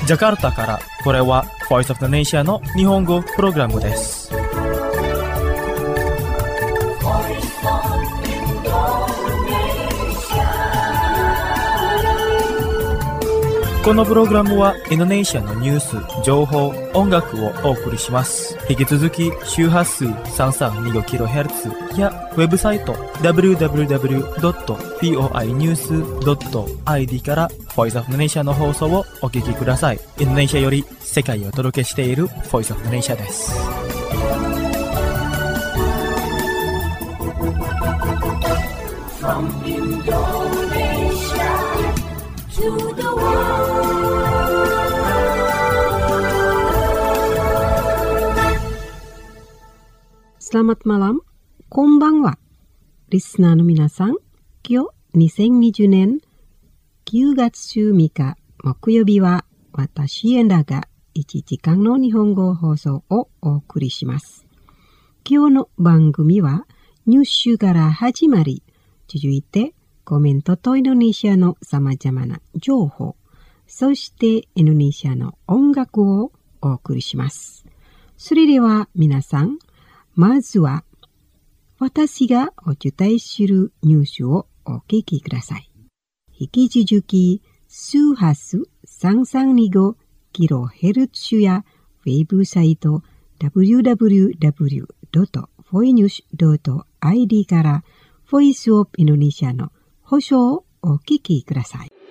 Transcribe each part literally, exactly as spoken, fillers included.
ジャカルタから、これは Voice of the Nation の日本語プログラムです。このプログラムはインドネシアのニュース、情報、音楽をお送りします。引き続き周波数 さんさんにごキロヘルツ やウェブサイト ダブリューダブリューダブリュードットフォイニュースドットアイディー から Voice of the Nation の放送をお聞きください。インドネシアより世界をお届けしている Voice of the Nation です。From Indonesia to the world. Selamat malam, こんばんは。リスナーの皆さん、今日にせんにじゅうねんきゅうがつじゅうみっか木曜日は私エンダがいちじかんの日本語放送をお送りします。今日の番組はニュースから始まり、続いてコメントとインドネシアの様々な情報、そしてインドネシアの音楽をお送りします。それでは皆さん、まずは私がお伝えするニュースをお聞きください。引き続き周波数さんさんにごキロヘルツ やウェブサイト ダブリューダブリューダブリュードットフォイニュースドットアイディー からボイスオブインドネシアの放送をお聞きください。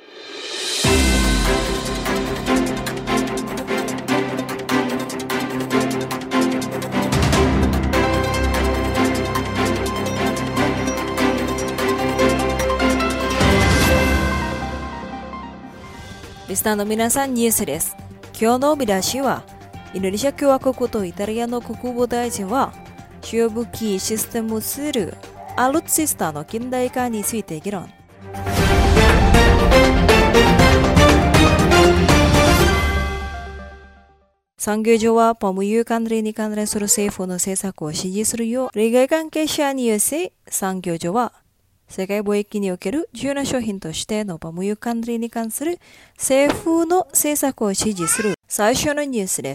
リスナーの皆さん、ニュースです。今日の見出しは、インドネシア共和国とイタリアの国防大臣は、主要武器システムツール、アルツシスタの近代化について議論。産業省はパムユー関連に関連する政府の政策を支持するよう、利害関係者に寄せ、産業省は、世界貿易における重要な商品としてのパムユー関連に関する政府の政策を支持する最初のニュースです。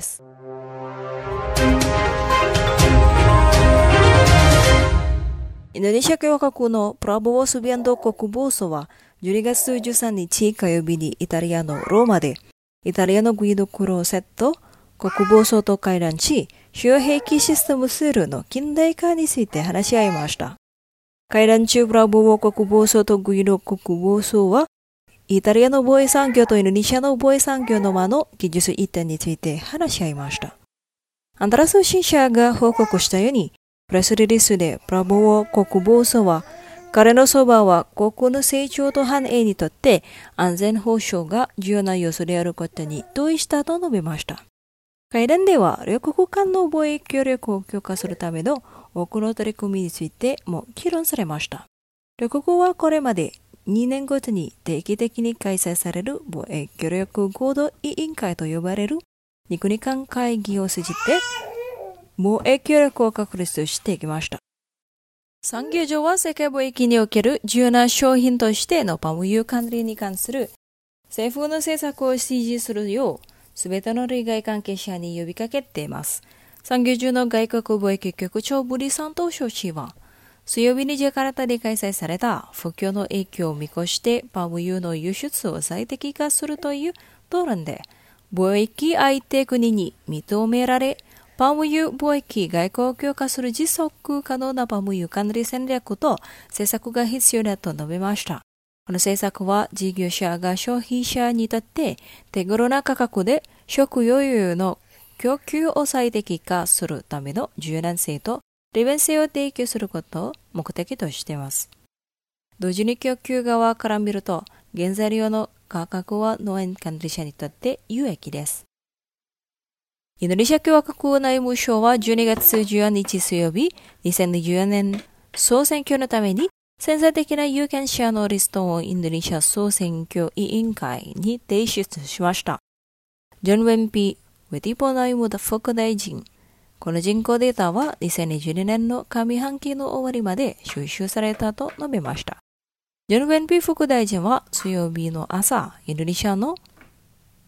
インドネシア共和国のプラボー・スビアンド国防相はじゅうにがつじゅうさんにち火曜日にイタリアのローマでイタリアのグイド・クローセット国防相と会談し、主要兵器システムツールの近代化について話し合いました。会談中、プラボー国防相とグイド国防相は、イタリアの防衛産業とインドネシアの防衛産業の間の技術一点について話し合いました。アンダラ通信社が報告したように、プレスリリースでプラボー国防相は、彼のそばは国家の成長と繁栄にとって安全保障が重要な要素であることに同意したと述べました。会談では、両国間の防衛協力を強化するための多くの取り組みについても議論されました。両国はこれまでにねんごとに定期的に開催される防衛協力合同委員会と呼ばれるに国間会議を通じて防衛協力を確立してきました。産業省は世界貿易における重要な商品としてのパムユー関連に関する政府の政策を支持するようすべての利害関係者に呼びかけています。産業省の外国貿易局長ブリサントショ氏は、水曜日にジャカルタで開催された不況の影響を見越してパムユーの輸出を最適化するという討論で、貿易相手国に認められ、パムユー貿易外交を強化する持続可能なパムユー管理戦略と政策が必要だと述べました。この政策は事業者が消費者にとって手頃な価格で食余裕の供給を最適化するための柔軟性と利便性を提供することを目的としています。同時に供給側から見ると原材料の価格は農園管理者にとって有益です。インドネシア共和国内務省はじゅうにがつじゅうよっか水曜日、にせんにじゅうよねん総選挙のために潜在的な有権者のリストをインドネシア総選挙委員会に提出しました。ジョン・ウェンピー・ウェティポ内務副大臣。この人口データはにせんにじゅうにねんの上半期の終わりまで収集されたと述べました。ジョン・ウェンピー副大臣は水曜日の朝、インドネシアの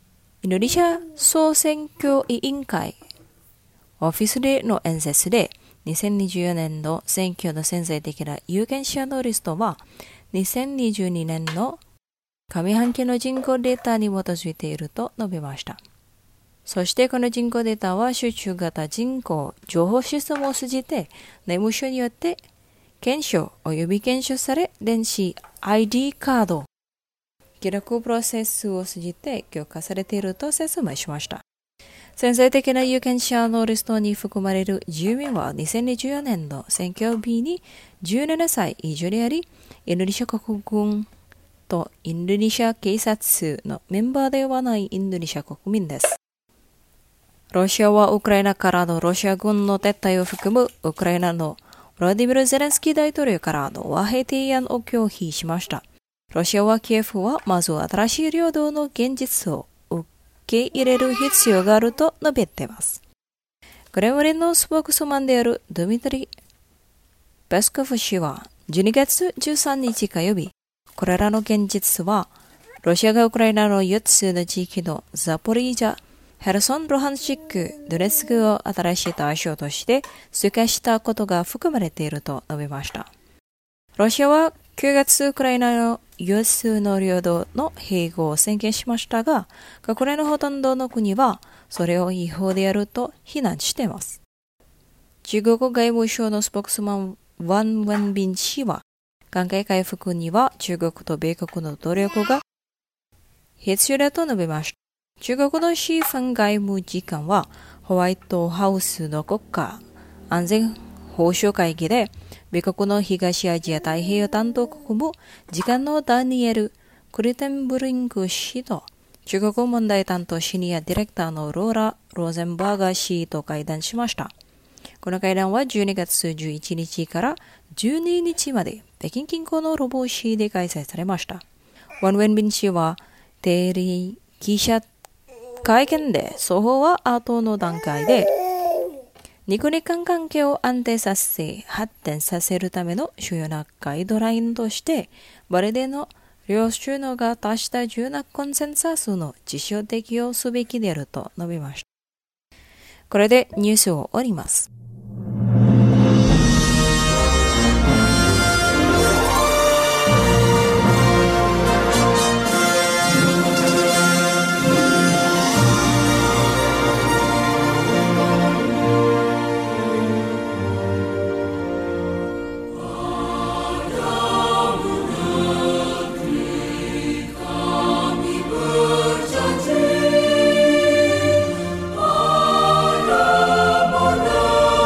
インドネシア総選挙委員会オフィスでの演説で、にせんにじゅうよねんの選挙の潜在的な有権者のリストは、にせんにじゅうにねんの上半期の人口データに基づいていると述べました。そしてこの人口データは集中型人口情報システムを通じて内務省によって検証及び検証され、電子 アイディー カード記録プロセスを通じて強化されていると説明しました。潜在的な有権者のリストに含まれる住民はにせんにじゅうよねんの選挙日にじゅうななさい以上であり、インドネシア国軍とインドネシア警察のメンバーではないインドネシア国民です。ロシアはウクライナからのロシア軍の撤退を含むウクライナのウラディミル・ゼレンスキー大統領からの和平提案を拒否しました。ロシアはキエフはまず新しい領土の現実を受け入れる必要があると述べています。クレムリンのスポークスマンであるドミトリ・ペスコフ氏はじゅうにがつじゅうさんにち火曜日、これらの現実はロシアがウクライナのよっつの地域のザポリージャ、ヘルソン、ルハンシク、ドネツクを新しい対象として追加したことが含まれていると述べました。ロシアはくがつウクライナのよっつの領土の併合を宣言しましたが、国連のほとんどの国はそれを違法であると非難しています。中国外務省のスポークスマンワン・ウェンビン氏は、関係回復には中国と米国の努力が必要だと述べました。中国のシーファン外務次官はホワイトハウスの国家安全保障会議で米国の東アジア太平洋担当国務次官のダニエル・クリテンブリング氏と中国問題担当シニアディレクターのローラ・ローゼンバーガー氏と会談しました。この会談はじゅうにがつじゅういちにちからじゅうににちまで北京近郊のロボ市で開催されました。ワン・ウェンビン氏は定例記者会見で双方は後の段階で日韓関係を安定させ発展させるための主要なガイドラインとしてバレデの両首脳が達した重要なコンセンサスの実証適用すべきであると述べました。これでニュースを終わります。 Ada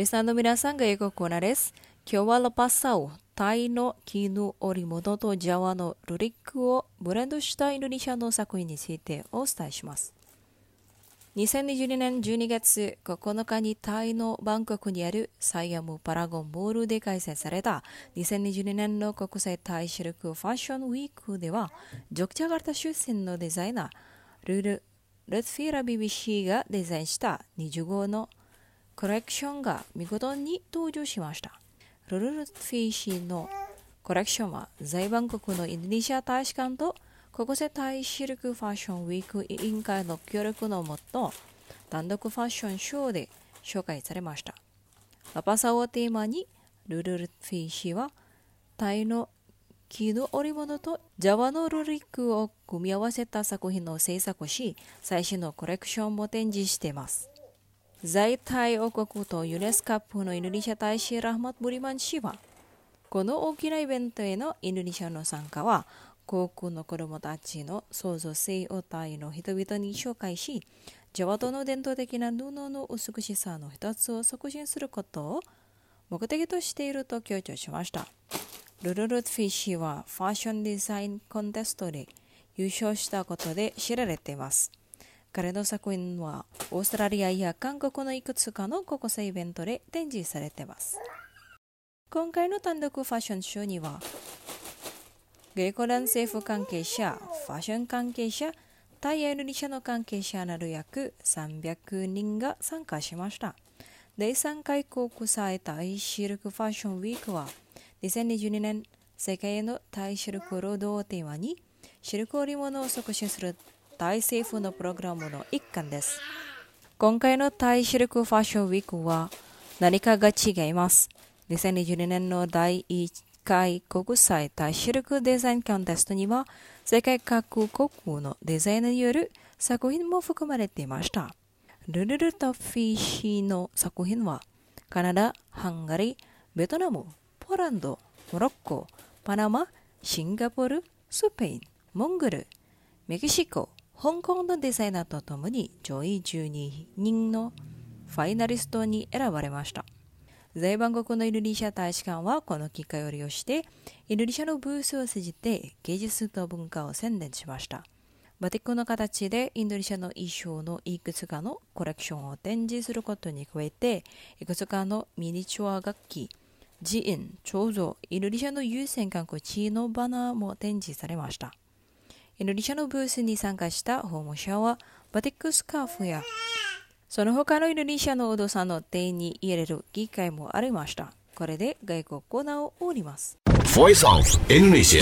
リスナーの皆さんが英語コーナーです。今日はラパサオ、タイの絹織物とジャワのルリックをブレンドしたインドネシアの作品についてお伝えします。にせんにじゅうにねんじゅうにがつここのかにタイのバンコクにあるサイアムパラゴンモールで開催されたにせんにじゅうにねんの国際タイシルクファッションウィークでは、ジョクジャカルタ出身のデザイナールル・ルツフィーラ・ビビシーがデザインしたにじゅうごうのコレクションが見事に登場しました。ルル・ルツフィーシーのコレクションは在バンコクのインドネシア大使館と国際タイシルクファッションウィーク委員会の協力のもと、単独ファッションショーで紹介されました。ラパサオをテーマに、ルル・ルツフィーシーはタイの絹織物とジャワのルリックを組み合わせた作品を制作し、最新のコレクションも展示しています。在タイ王国とユネスカップのインドネシア大使ラハマット・ブリマン氏は、この大きなイベントへのインドネシアの参加は、航空の子供たちの創造性をタイの人々に紹介し、ジャワ島の伝統的な布の美しさの一つを促進することを目的としていると強調しました。ルル・ルツフィーシーはファッションデザインコンテストで優勝したことで知られています。彼の作品はオーストラリアや韓国のいくつかの国際イベントで展示されています。今回の単独ファッションショーには、外国人政府関係者、ファッション関係者、タイやインドネシアの関係者など約さんびゃくにんが参加しました。だいさんかい国際タイシルクファッションウィークは、にせんにじゅうにねん世界のタイシルク労働をテーマに、シルク織物を促進するタイ政府のプログラムの一環です。今回のタイシルクファッションウィークは何かが違います。にせんにじゅうにねんのだいいっかい国際タイシルクデザインコンテストには、世界各国のデザイナーによる作品も含まれていました。ルル・ルツフィーシーの作品は、カナダ、ハンガリー、ベトナム、ポーランド、モロッコ、パナマ、シンガポール、スペイン、モンゴル、メキシコ、香港のデザイナーとともに上位じゅうににんのファイナリストに選ばれました。在バンコクのインドネシア大使館はこの機会を利用して、インドネシアのブースを通じて芸術と文化を宣伝しました。バティックの形でインドネシアの衣装のいくつかのコレクションを展示することに加えて、いくつかのミニチュア楽器、寺院、彫像、インドネシアの有線観光地のバナーも展示されました。インドネシアのブースに参加した訪問者は、バティックスカーフやその他のインドネシアのお父さんの手に入れる機会もありました。これで外国コーナーを終わります。 Voice of Indonesia。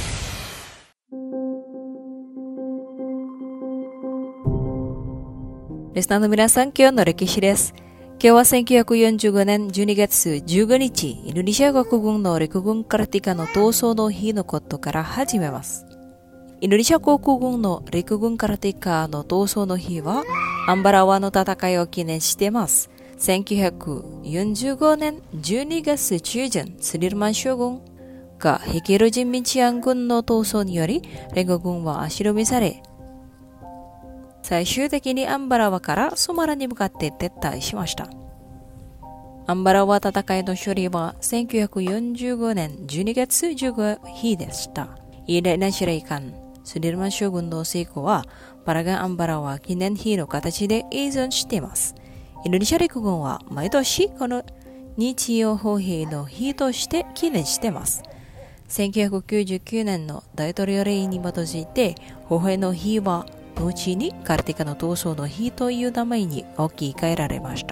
リスナーの皆さん、今日の歴史です。今日はせんきゅうひゃくよんじゅうごねんじゅうにがつじゅうごにち、インドネシア国軍の陸軍カルティカの闘争の日のことから始めます。インドネシア航空軍の陸軍カルティカの闘争の日は、アンバラワの戦いを記念しています。せんきゅうひゃくよんじゅうごねんじゅうにがつちゅうじゅん、スリルマン将軍が率いる人民治安軍の闘争により、連合軍は足止めされ、最終的にアンバラワからソマラに向かって撤退しました。アンバラワ戦いの勝利はせんきゅうひゃくよんじゅうごねんじゅうにがつじゅうごにちでした。偉大な司令官、スリルマン将軍の成功は、パラガンアンバラワ記念碑の形で依存しています。インドネシア陸軍は毎年この日曜砲兵の日として記念しています。せんきゅうひゃくきゅうじゅうきゅうねんの大統領令に基づいて、砲兵の日は後にカルティカの闘争の日という名前に置き換えられました。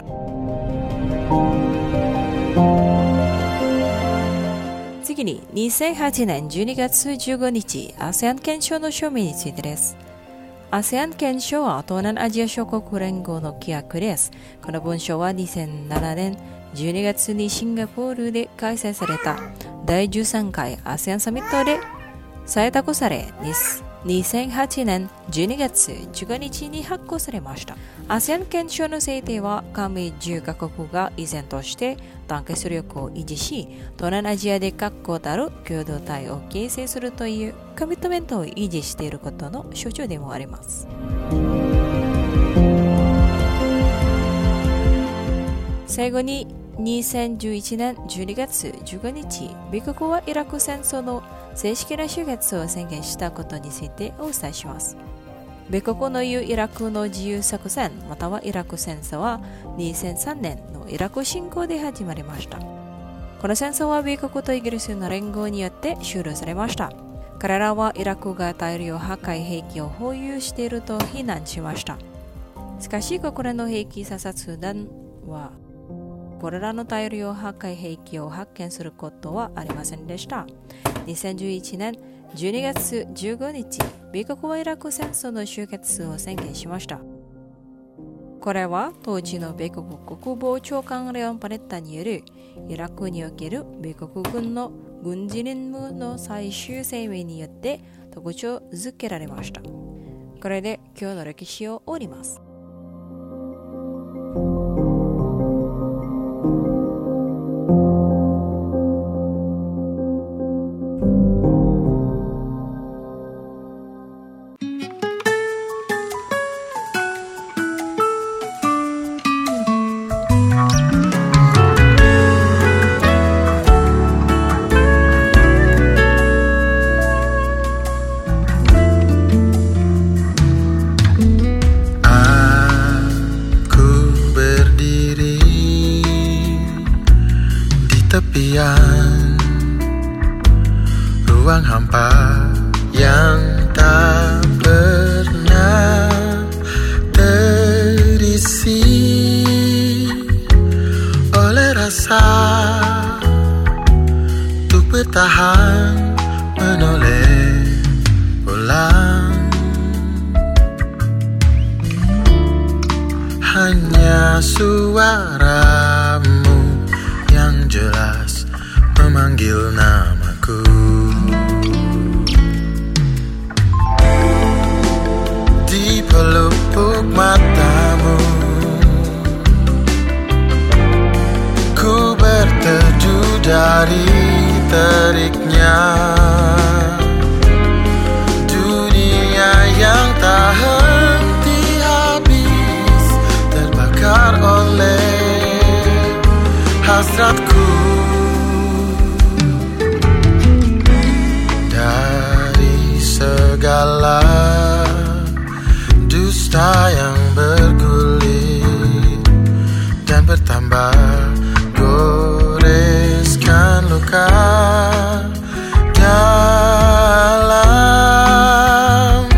次に、にせんはちねんじゅうにがつじゅうごにち、アセアン 憲章の署名についてです。アセアン 憲章は東南アジア諸国連合の規約です。この文書はにせんななねんじゅうにがつにシンガポールで開催されただいじゅうさんかいアセアンサミットで採択され、にせんはちねんじゅうにがつじゅうごにちに発行されました。アセアン 憲章の制定は、加盟じゅうかこくが依然として団結力を維持し、東南アジアで確固たる共同体を形成するというコミットメントを維持していることの象徴でもあります。最後に、 にせんじゅういちねんじゅうにがつじゅうごにち、米国はイラク戦争の正式な終結を宣言したことについてお伝えします。米国の言うイラクの自由作戦またはイラク戦争はにせんさんねんのイラク侵攻で始まりました。この戦争は米国とイギリスの連合によって終了されました。彼らはイラクが大量破壊兵器を保有していると非難しました。しかし国連の兵器査察団はこれらの大量破壊兵器を発見することはありませんでした。にせんじゅういちねんじゅうにがつじゅうごにち、米国はイラク戦争の終結を宣言しました。これは当時の米国国防長官レオン・パレッタによるイラクにおける米国軍の軍事任務の最終声明によって特徴づけられました。これで今日の歴史を終わります。 Ruang hampa yang tak pernah terisi oleh rasa untuk bertahan menoleh pulang. Hanya suaramu yang jelas memanggil namaku. Di pelupuk matamu ku berteduh dari teriknya dunia yang tak henti habis terbakar oleh hasratku. Segala dusta yang bergulir dan bertambah goreskan luka dalam.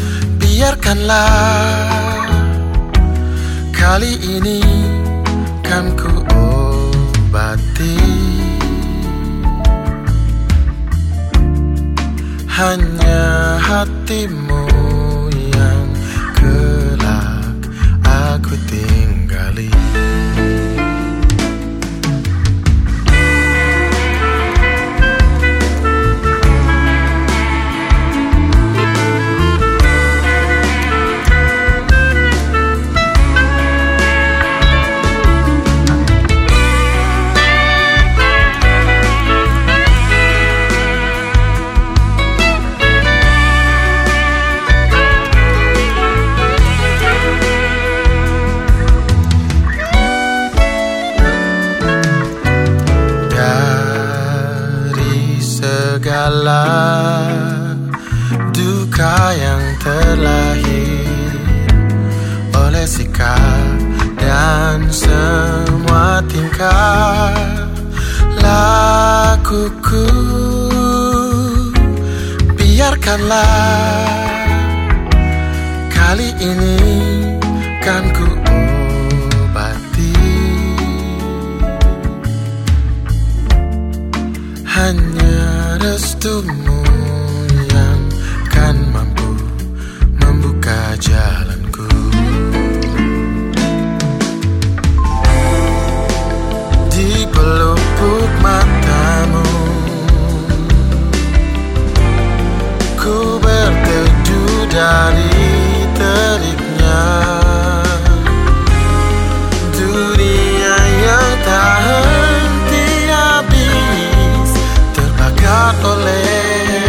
Biarkanlah kali ini kan ku obati. Hanya hatimu yang kelak aku tinggali. Segala duka yang terlahir oleh sikap dan semua tingkah lakuku, biarkanlah kali ini kan ku obati. Hanya restumu yang kan mampu membuka jalanku. Di pelupuk matamu ku berteduh dari teriknya dunia yang tak henti habis terbakar oleh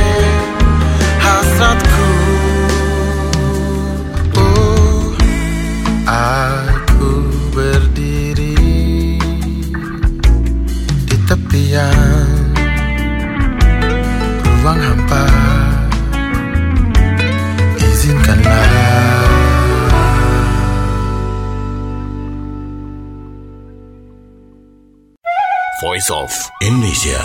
Voice of Indonesia.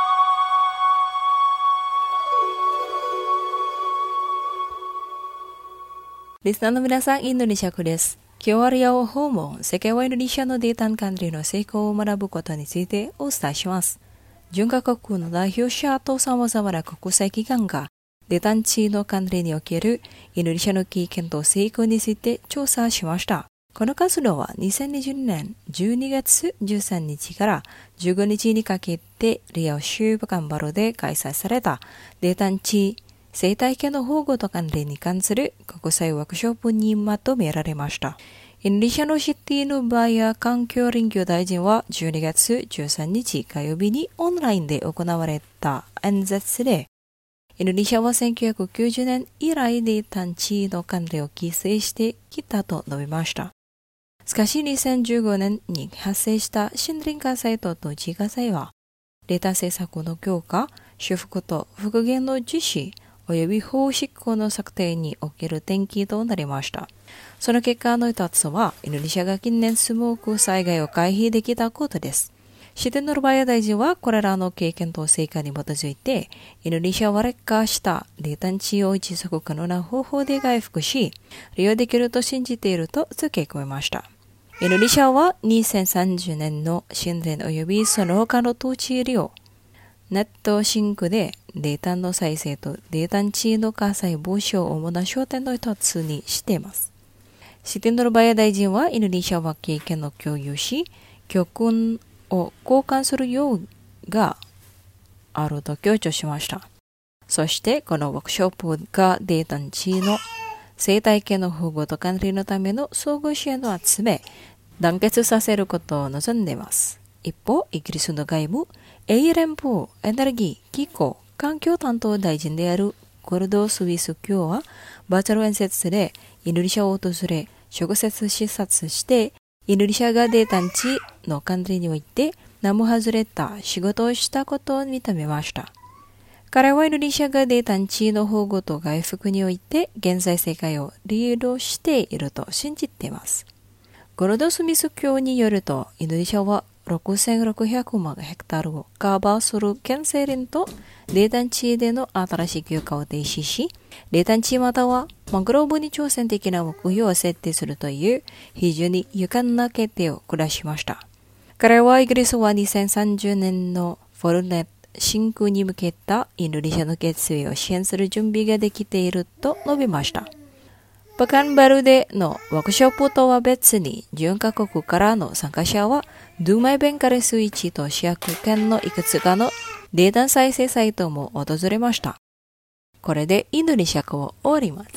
リスナーの皆さん、インドネシアクです。今日はリアを訪問、世界はインドネシアのデータンカントリーの成功を学ぶことについてお伝えします。準カ国の代表者と様々な国際機関がデータン地のカントリーにおけるインドネシアの経験と成功について調査しました。この活動はにせんにじゅうねんじゅうにがつじゅうさんにちからじゅうごにちにかけてリア州バカンバロで開催されたデータン地生態系の保護と管理に関する国際ワークショップにまとめられました。インドネシアのシティのバイヤ環境林業大臣はじゅうにがつじゅうさんにち火曜日にオンラインで行われた演説で、インドネシアはせんきゅうひゃくきゅうじゅうねん以来データン地の管理を規制してきたと述べました。しかしにせんじゅうごねんに発生した森林火災と土地火災は、データ政策の強化、修復と復元の実施、及び法執行の策定における転機となりました。その結果の一つは、インドネシアが近年スモーク災害を回避できたことです。シティノルバヤ大臣は、これらの経験と成果に基づいて、インドネシアは劣化したデータ地を持続可能な方法で回復し、利用できると信じていると付け加えました。インドネシアはにせんさんじゅうねんの森林及びその他の土地利用、ネットシンクでデータの再生とデータ地の火災防止を主な焦点の一つにしています。シティノルバヤ大臣はインドネシアは経験を共有し、教訓を交換するようがあると強調しました。そしてこのワークショップがデータ地の生態系の保護と管理のための総合支援を集め、団結させることを望んでいます。一方、イギリスの外務、エー連邦エネルギー、気候、環境担当大臣であるゴルド・スウィス卿は、バーチャル演説でインドネシアを訪れ、直接視察して、インドネシアがデータ地の管理において、名も外れた仕事をしたことを認めました。彼はインドネシアがデータ地の保護と回復において現在世界をリードしていると信じています。ゴルドスミス卿によると、インドネシアはろくせんろっぴゃくまんヘクタールをカバーする原生林とデータ地での新しい休暇を停止し、データ地またはマングローブに挑戦的な目標を設定するという非常に勇敢な決定を下しました。彼はイギリスはにせんさんじゅうねんのフォルネット真空に向けたインドネシアの決意を支援する準備ができていると述べました。バカンバルでのワークショップとは別にじゅうかこくからの参加者はドゥマイベンカレスイッチと主役権のいくつかのデータ再生サイトも訪れました。これでインドネシア語を終わります。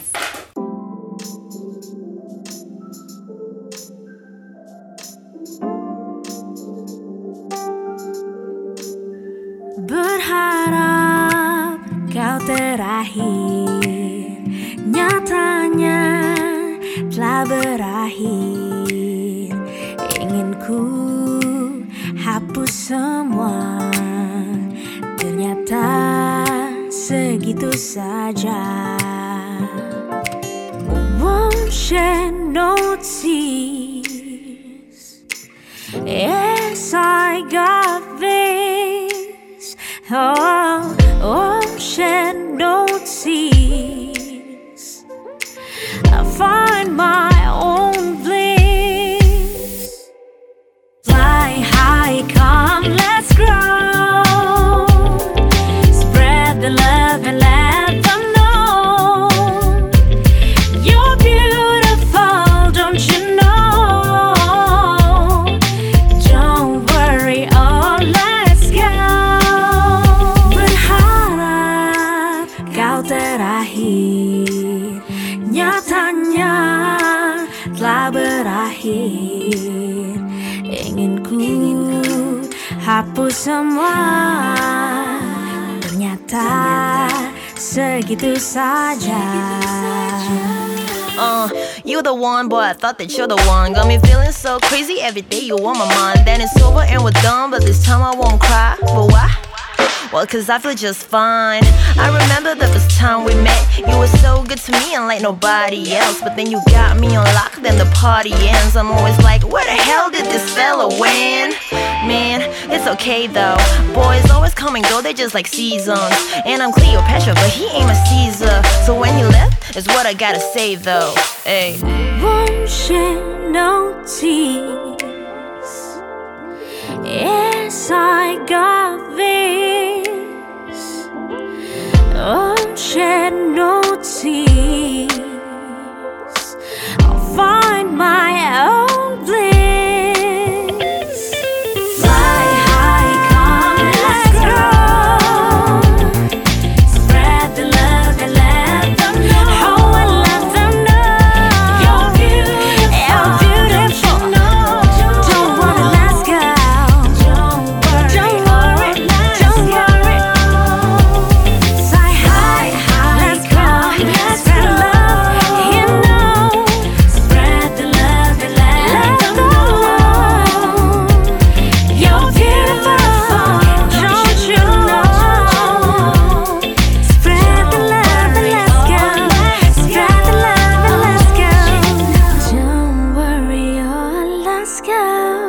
Berharap kau terakhir, nyatanya telah berakhir. Ingin ku hapus semua, ternyata segitu saja. Won't shed no tears, yes I got this. Oh, won't shed no tears, I find my own bliss. Fly high, come, let's grow. Spread the love and let them know you're beautiful, don't you know? Don't worry, oh, let's go. Berharap kau terakhir, nyatanya telah berakhir. Ingin ku hapus semua, ternyata segitu saja. Uh, you the one, boy, I thought that you're the one. Got me feeling so crazy, every day you on my mind. Then it's over and we're done, but this time I won't cry. But why? Well, cause I feel just fine. I remember the first time we met. You were so good to me unlike nobody else. But then you got me on lock, then the party ends. I'm always like, where the hell did this fella win? Man, it's okay though. Boys always come and go, they just like seasons. And I'm Cleopatra, but he ain't my Caesar. So when he left, is what I gotta say though. Hey. Won't shed no tears. Yes, I got this. Won't shed no tears. I'll find my own bliss. Fly high, come, let's go. Spread the love and let them know. Oh, and let them know you're beautiful. You're beautiful. Don't wanna let's go. Don't worry, don't worry, don't worry. Fly high, let's go. Spread love, you know. Spread the love and let them know you're beautiful. Don't you know? Spread the love and let's go. Spread the love and let's go. Don't worry, oh, let's go.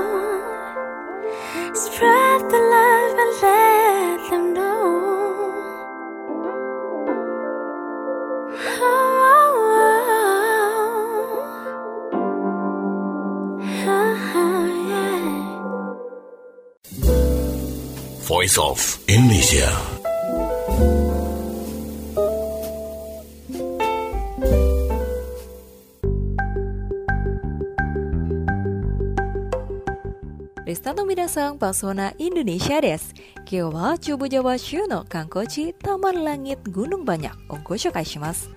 Spread the love and let them know. Oh, oh, oh, yeah. Voice of Indonesia. Resta no minasang Pasona Indonesia desu. Kyo wa Chubu Jawa Shu no Kankochi Taman Langit Gunung Banyak o goshokai shimasu.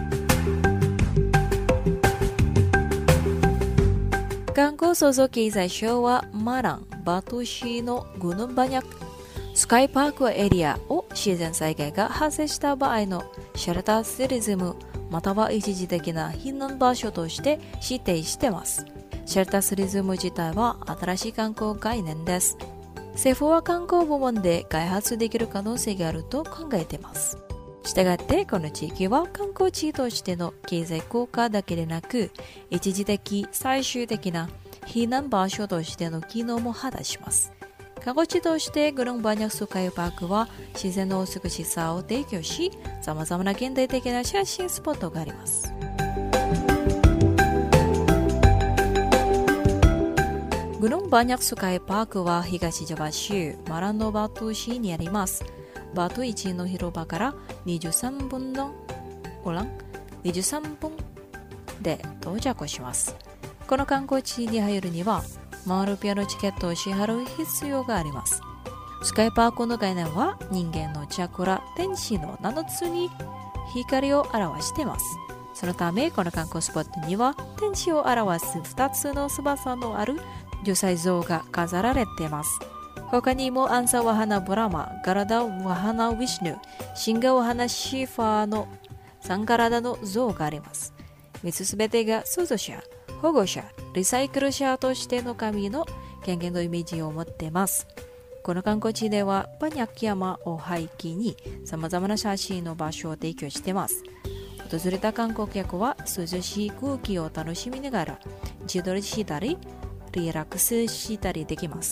Kanko Sozo Keizai Sho wa Marang Batushi no Gunung Banyakスカイパークエリアを自然災害が発生した場合のシェルターツーリズムまたは一時的な避難場所として指定しています。シェルターツーリズム自体は新しい観光概念です。政府は観光部門で開発できる可能性があると考えています。したがってこの地域は観光地としての経済効果だけでなく一時的最終的な避難場所としての機能も果たします。観光地としてグロンバニャスカイパークは自然の美しさを提供し、さまざまな現代的な写真スポットがあります。グロンバニャスカイパークは東ジャワ州マラノバトゥ市にあります。バトゥいちの広場からにじゅうさんぷんのオランにじゅうさんぷんで到着します。この観光地に入るにはマンルピアのチケットを支払う必要があります。スカイパークの概念は人間のチャクラ天使のななつに光を表しています。そのためこの観光スポットには天使を表すふたつの翼のある如来像が飾られています。他にもアンサワハナブラマ、ガラダワハナウィシュヌ、シンガワハナシーファーのさん体の像があります。みっつすべてが創造者、保護者、リサイクル者としての神の権限のイメージを持っています。この観光地ではバニャッキ山を背景にさまざまな写真の場所を提供しています。訪れた観光客は涼しい空気を楽しみながら自撮りしたりリラックスしたりできます。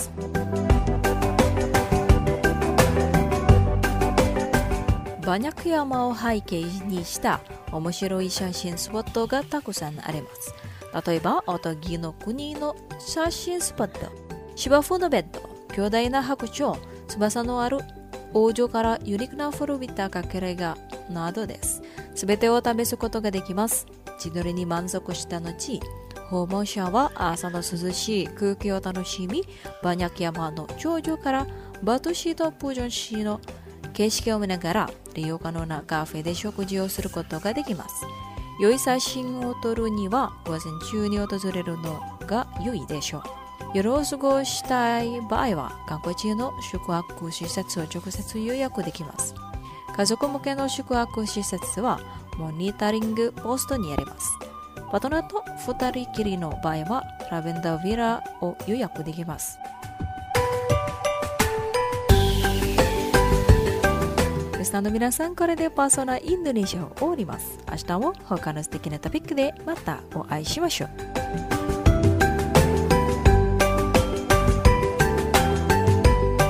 バニャク山を背景にした面白い写真スポットがたくさんあります。例えば、おとぎの国の写真スポット、芝生のベッド、巨大な白鳥、翼のある王女からユニークな古びた隠れ家などです。すべてを試すことができます。自撮りに満足した後、訪問者は朝の涼しい空気を楽しみ、バニャク山の頂上からバトゥ市とプージョン市の景色を見ながら利用可能なカフェで食事をすることができます。良い写真を撮るには午前中に訪れるのが良いでしょう。夜を過ごしたい場合は観光地の宿泊施設を直接予約できます。家族向けの宿泊施設はモニタリングポストにあります。パートナーとふたりきりの場合はラベンダーヴィラを予約できます。リスナーの皆さん、これでパーソナインドネシアを終わります。明日も他の素敵なトピックでまたお会いしましょう。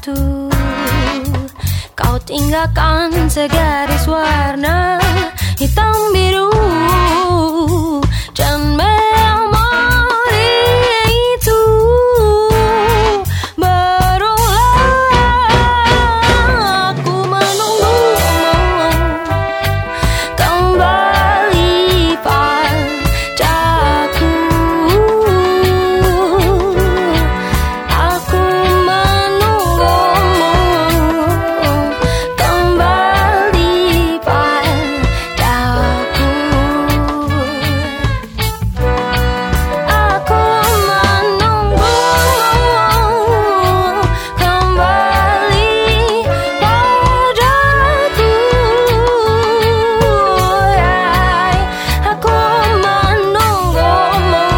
satu, kau tinggalkan segaris warna hitam biru dan memori itu berulang. Aku menunggumu kembali padaku. Aku menunggumu kembali padaku. Aku menunggumu kembali padaku. Aku menunggumu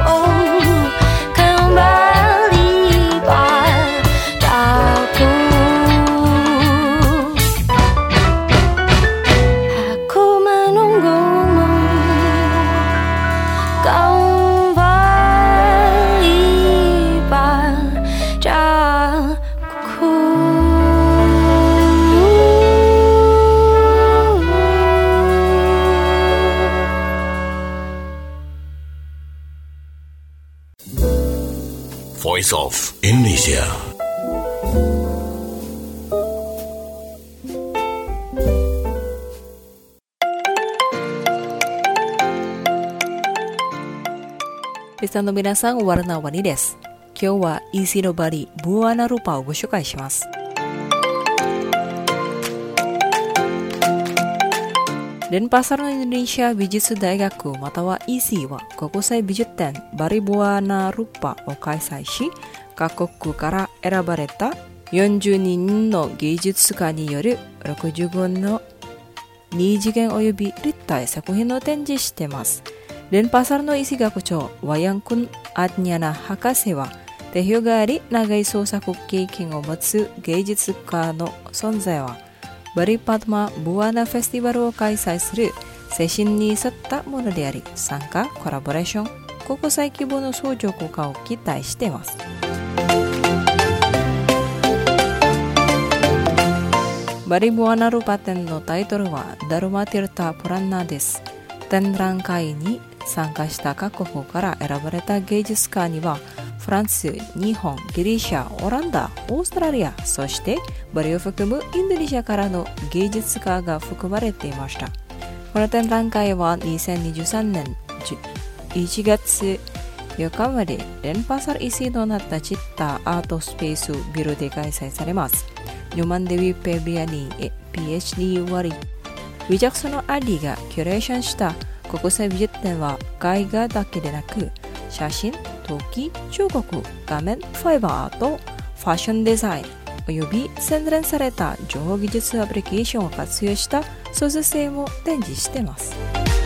kembali padaku. Aku menunggumu kembali padaku. Voice of Indonesia. Listenerの皆さん、warna-warni desu. 今日はIsi no Bari Buana Rupa をご紹介します。DenpasarのIndonesia 美術大学または イーシー は国際美術展バリボアナルパを開催し、各国から選ばれたよんじゅうにんの芸術家によるろくじゅうごのに次元及び立体作品を展示しています。Denpasarの イーシー 学長ワヤンクン・アドニャナ博士は定評があり長い創作経験を持つ芸術家の存在はバリパドマブアナフェスティバルを開催する精神に沿ったものであり、参加、コラボレーション、国際規模の相乗効果を期待しています。バリブアナルパ展のタイトルはダルマティルタ・プランナです。展覧会に参加した各国から選ばれた芸術家にはフランス、日本、ギリシャ、オランダ、オーストラリア、そしてバリを含むインドネシアからの芸術家が含まれていました。この展覧会はにせんにじゅうさんねんいちがつよっかまでDenpasarイーシーとなったチッターアートスペースビルで開催されます。Nyoman Dewi Febriani ピーエイチディー 割ウィジャクソのアリーがキュレーションした国際美術展は絵画だけでなく写真、陶器、彫刻、画面、ファイバーアート、ファッションデザインおよび洗練された情報技術アプリケーションを活用した創造性も展示しています。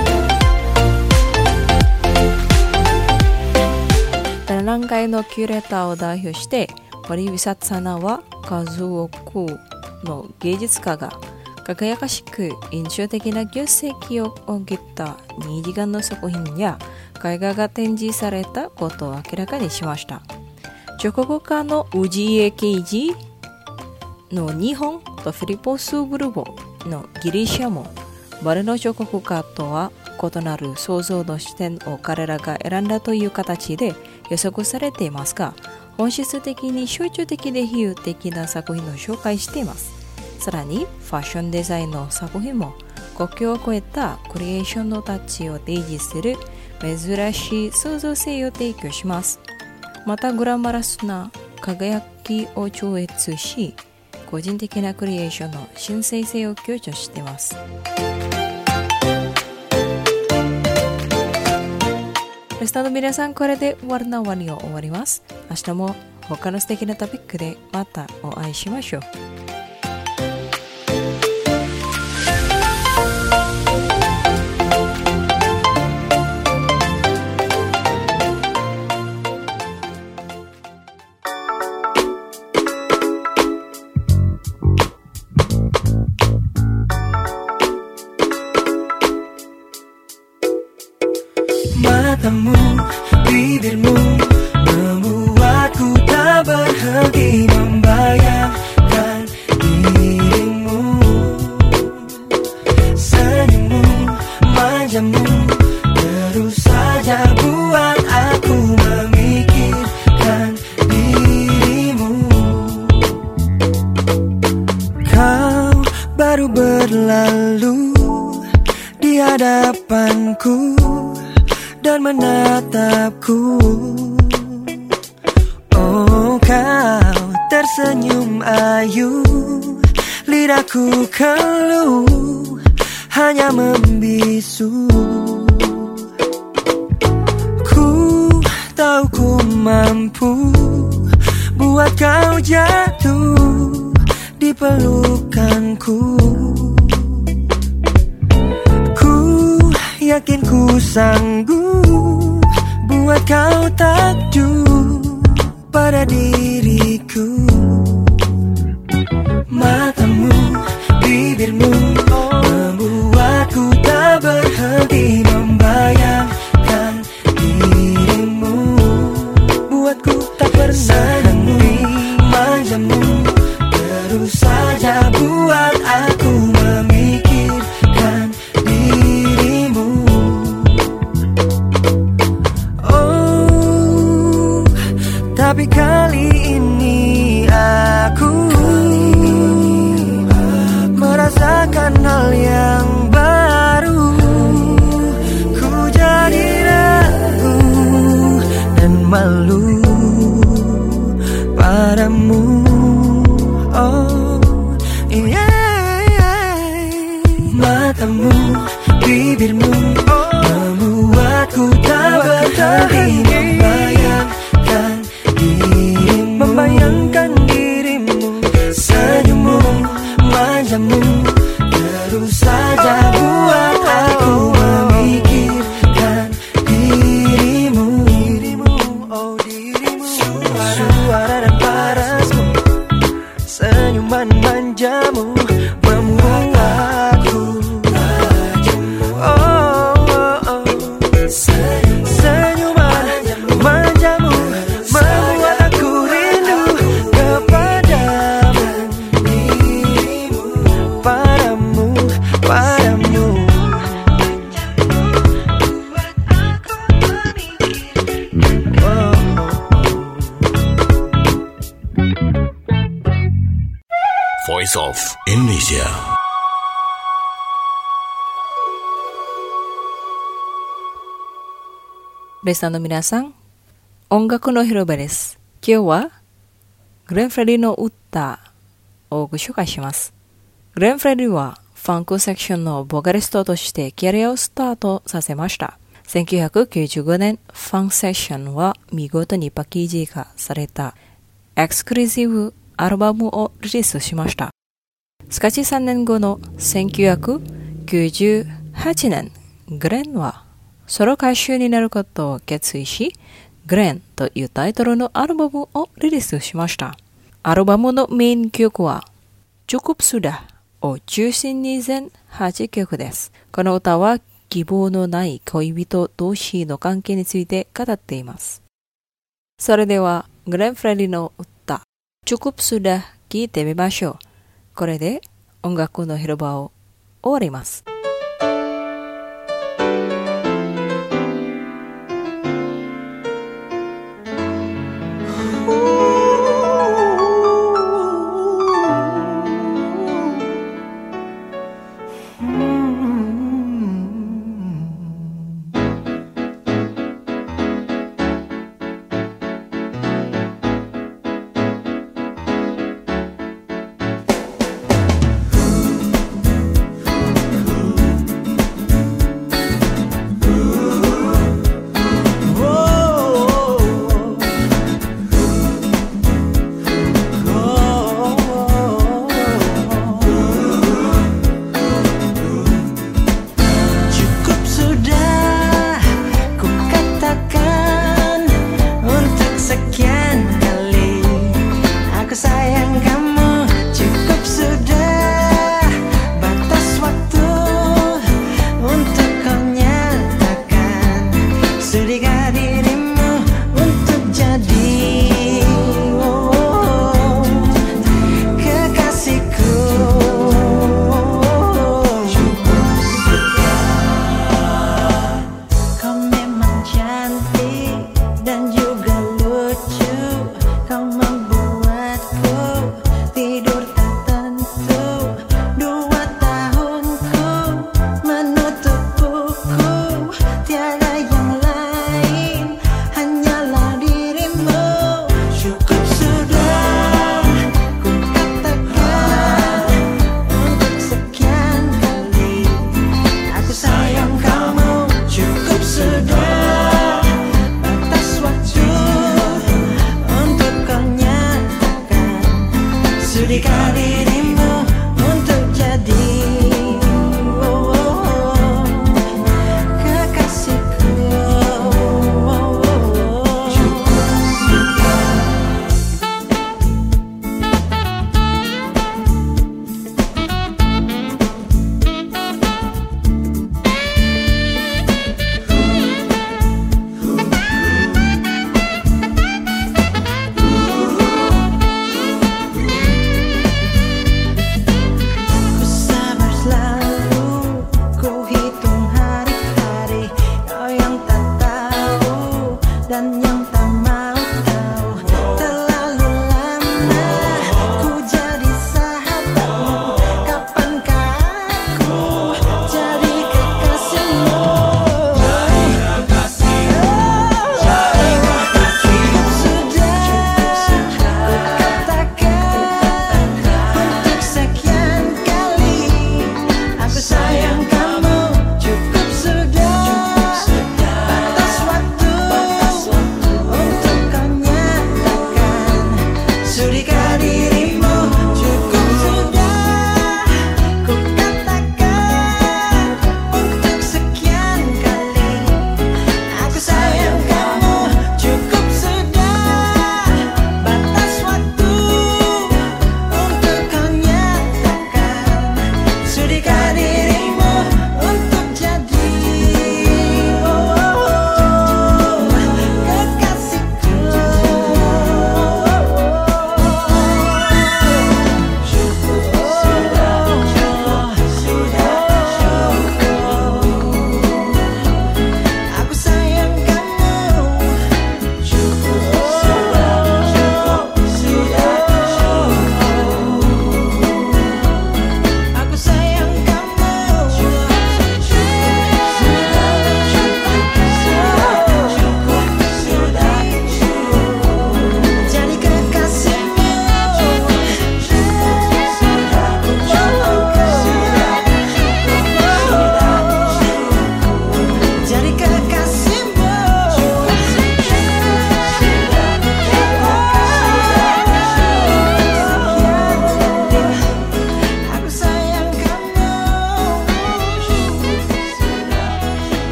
展覧会のキュレーターを代表してパリ・ウィサツァナは数多くの芸術家が輝かしく印象的な業績を帯びたに次元の作品や絵画が展示されたことを明らかにしました。彫刻家のウジエ・ケイジの日本とフィリポス・ブルボのギリシャもバリの彫刻家とは異なる創造の視点を彼らが選んだという形で予測されていますが、本質的に集中的で比喩的な作品を紹介しています。さらにファッションデザインの作品も国境を越えたクリエーションのタッチを提示する珍しい創造性を提供します。またグラマラスな輝きを超越し、個人的なクリエーションの神聖性を強調しています。リスナーの皆さん、これでワルナワニを終わります。明日も他の素敵なトピックでまたお会いしましょう。 Matamu, bibirmu membuatku tak berhenti membayang. manjamu terus saja buat aku memikirkan dirimu. Kau baru berlalu di hadapanku dan menatapku. Oh, kau tersenyum ayu, lidahku keluh, hanya membisu. Ku tahu ku mampu buat kau jatuh di pelukanku. Ku yakin ku sanggup buat kau takjub pada diriku. Matamu, bibirmu membuatku tak berhenti membayangkan dirimu. Buatku tak pernah henti manjamu terus saja buat aku memikirkan dirimu. Oh, tapi kali ini aku merasakan hal yang baru. Ku jadi ragu dan malu padamu. Oh, yeah. Matamu, bibirmu membuatku tak berhenti membayangkan dirimu. Membayangkan dirimu, senyummu, manjamu terus saja buat aku memikirkan dirimu. Oh, dirimu. Suara dan parasmu, senyuman manjamu membuatku manjamu. Oh, oh, oh. Senyuman manjamu membuat aku rindu kepadamu. Padamu, padamu. Oh. Voice of Indonesia. リスナーの皆さん、音楽の広場です。今日はグレン・フレディの歌をご紹介します。グレン・フレディはファンクセクションのボーカリストとしてキャリアをスタートさせました。せんきゅうひゃくきゅうじゅうごねん、ファンクセクションは見事にパッケージ化されたエクスクルーシブアルバムをリリースしました。しかしさんねんごのせんきゅうひゃくきゅうじゅうはちねん、グレンはソロ歌手になることを決意し、グレンというタイトルのアルバムをリリースしました。アルバムのメイン曲はCukup Sudahを中心に全はちきょくです。この歌は希望のない恋人同士の関係について語っています。それではグレン・フレディの歌Cukup Sudah聴いてみましょう。これで音楽の広場を終わります。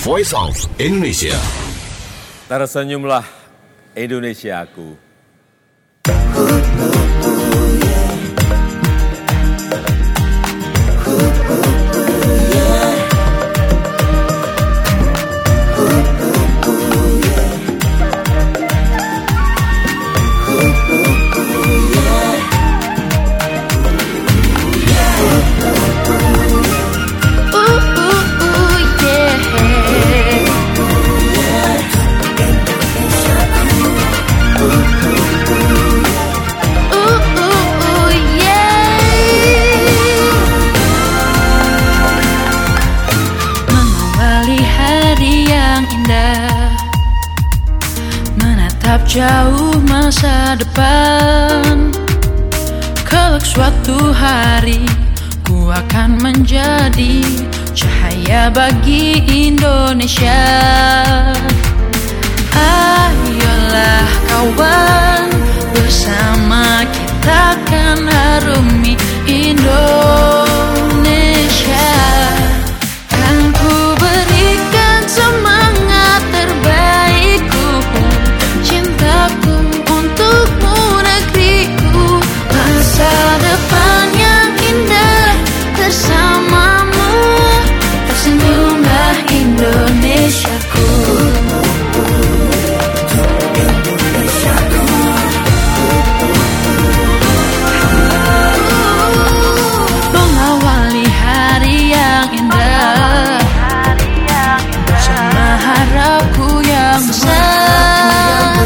Voice of Indonesia. Tersenyumlah Indonesiaku. Jauh masa depan, kelak suatu hari ku akan menjadi cahaya bagi Indonesia. Ayolah kawan, bersama kita akan harumi Indonesia. Kan ku berikan semangat terbaikku, cintaku untukmu negeriku, masa depan yang indah bersamamu, tersenyumlah Indonesiaku. Mengawali hari yang indah bersama harapku yang besar,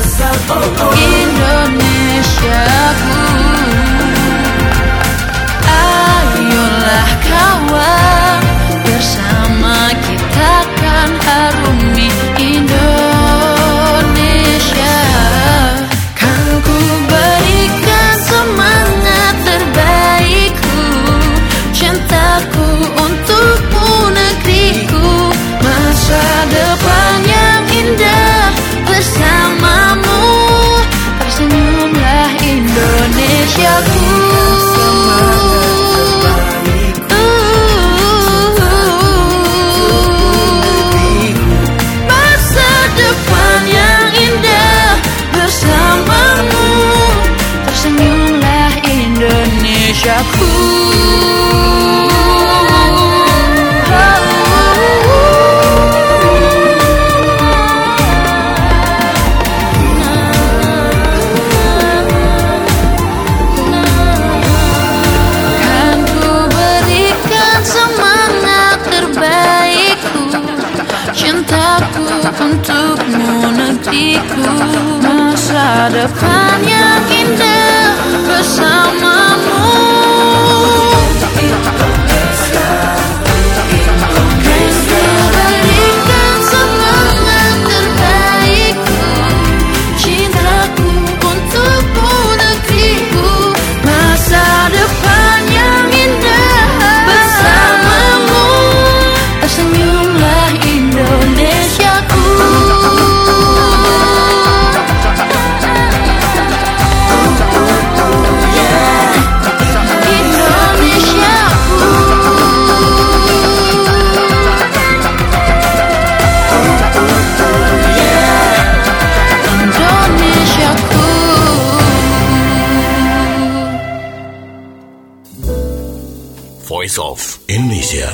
Indonesiaku. Ayolah kawan, bersama kita kan harumi Indonesia. Kan ku berikan semangat terbaikku, cintaku untukmu negeriku, masa depan yang indah bersamamu, tersenyumlah Indonesiaku. Masa depan yang indah bersamamu, tersenyumlah Indonesiaku. Untukmu negeriku, masa depan yang indah bersamamu. Berikan semangat terbaikku, cintaku untukmu negeriku, masa depan yang indah bersamamu, tersenyumlah Indonesiaku. Voice of Indonesia.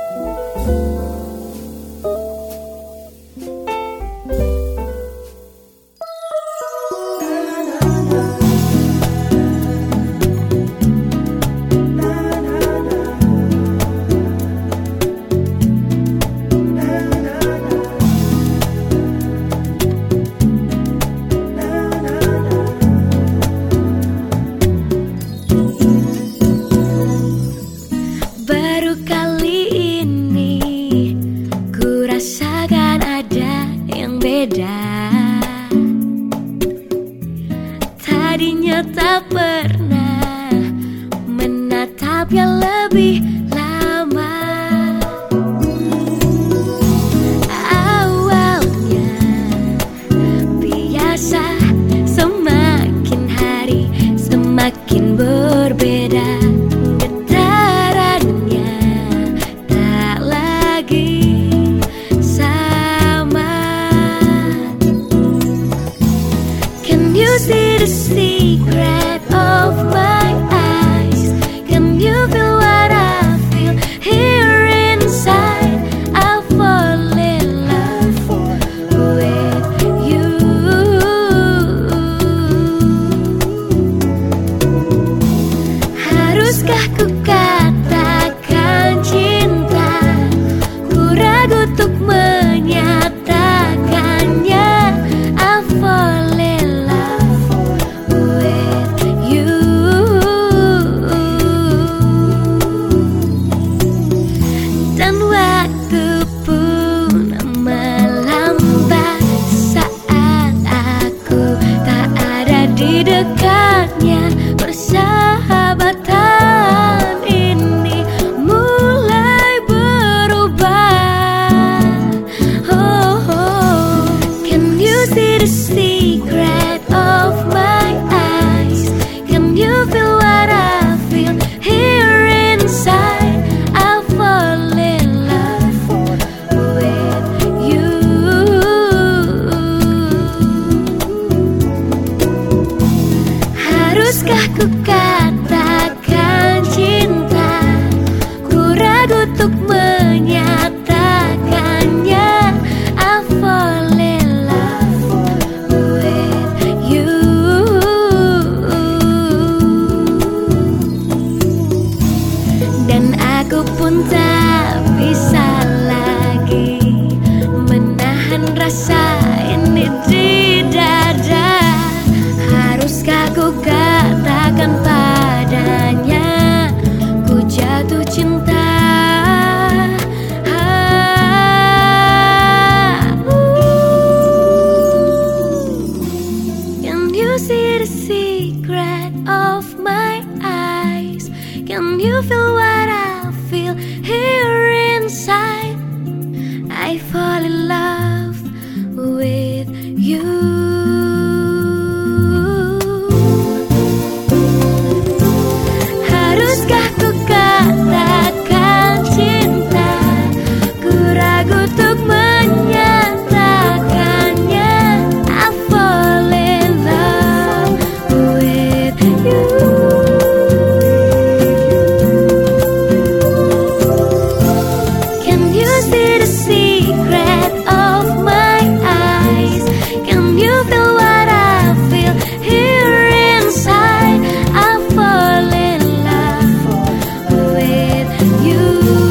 Tadinya tak pernah menatap yang lebih lama. Awalnya biasa, semakin hari semakin berbeda. Getarannya tak lagi sama. see the secret of my eyes? Can you feel what I feel here inside? I fall in love with you. Haruskah ku katakan cinta? Ku ragu untuk menyatakannya. I fall in love with you. Dan waktu pun melambat saat aku tak ada di dekatnya. Persahabatan ini mulai berubah. Oh, oh. Can you see the secret of my eyes? Can you feel what I feel here inside? I fall in love with you. Haruskah ku katakan cinta? Ku ragu untuk menyatakannya. I fall in love with you. Dan aku pun tak bisa lagi menahan rasa ini di dada. Haruskah ku katakan padanya, ku jatuh cinta. Ah, ooh. Can you see the secret of my eyes? Can you feel what I feel here inside? I fall in love with you. Haruskah ku katakan cinta? Ku ragu untuk menyatakannya. I fall in love with you. Can you see the secret of my eyes? Can you feel what I feel here inside? I fall in love with you.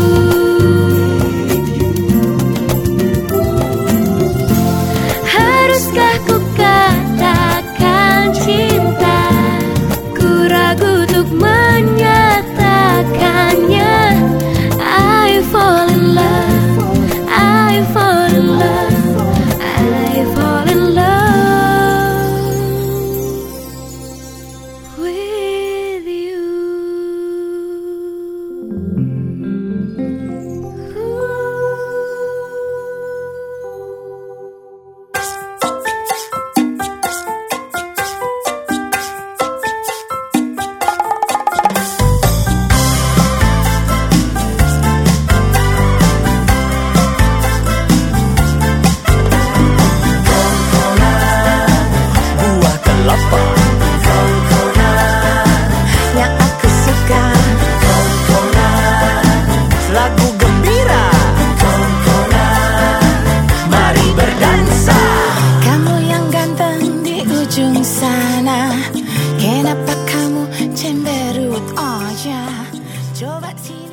Haruskah ku katakan cinta? Ku ragu untuk menyatakannya. I fall in love, I fall in love, I fall in love with you. Buah kelapa yang aku suka. Lagu gembira, mari berdansa. Kamu yang ganteng di ujung sana, kenapa kamu cemberut aja? Coba sih